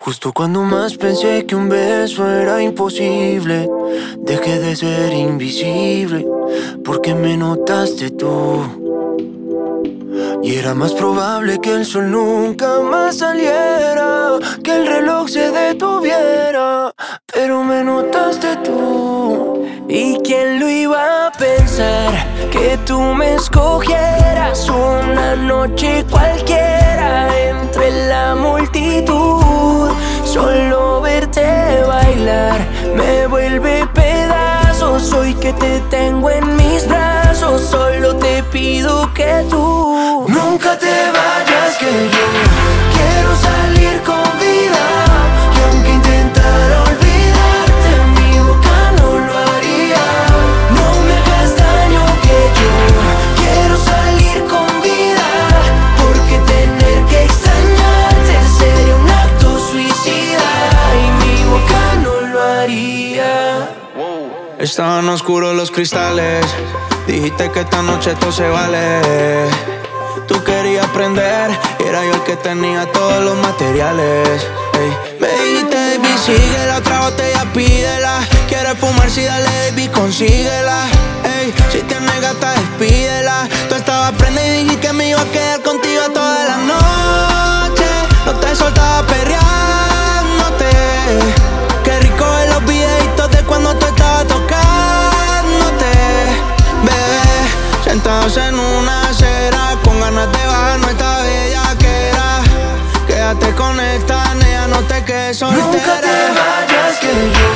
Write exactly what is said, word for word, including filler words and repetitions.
Justo cuando más pensé que un beso era imposible, dejé de ser invisible, porque me notaste tú. Y era más probable que el sol nunca más saliera, que el reloj se detuviera, pero me notaste tú. ¿Y quién lo iba a pensar? Que tú me escogieras una noche cualquiera entre la multitud. Solo verte bailar me vuelve pedazos. Hoy que te tengo en mis brazos, solo te pido que tú nunca te vayas, que yo quiero salir con vida. Y aunque intentara olvidarte, mi boca no lo haría. No me hagas daño, que yo quiero salir con vida, porque tener que extrañarte sería un acto suicida y mi boca no lo haría. Estaban oscuros los cristales, dijiste que esta noche todo se vale. Tú querías aprender y era yo el que tenía todos los materiales. Ey. Me dijiste, baby, síguela, otra botella pídela. Quieres fumar, sí, dale, baby, consíguela. Ey. Si tienes gata, despídela. Tú estabas prenda y dije que me iba a quedar contigo toda la noche. No te soltaba perreándote. Qué rico ver los videitos de cuando tú estabas tocándote. Bebé, sentados en una acera, con ganas de bajar nuestra bellaquera. Quédate con esta nena, no te quedes soltera. Nunca te vayas, que yo